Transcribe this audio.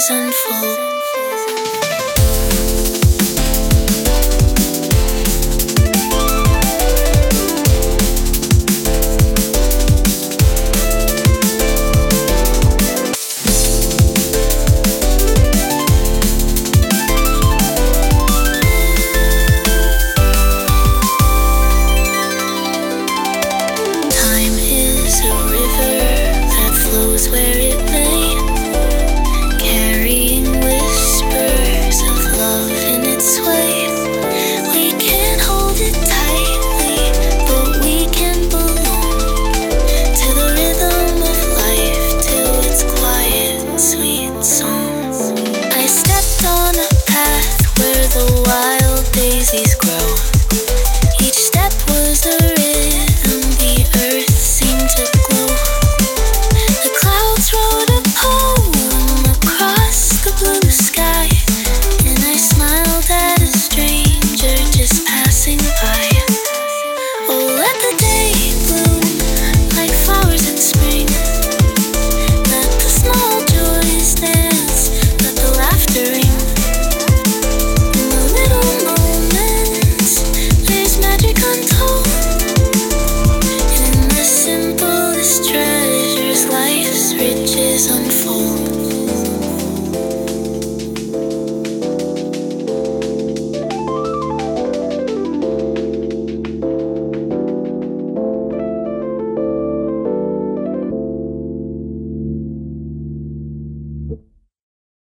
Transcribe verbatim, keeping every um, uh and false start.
memories unfold. Where it may, carrying whispers of love in its way. We can't hold it tightly, but we can belong to the rhythm of life till its quiet, sweet song. I stepped on a path where the wild daisies grow. Each step was a rhythm, the earth seemed to glow. Wrote a poem across the blue sky, and I smiled at a stranger just passing by. Oh, let the day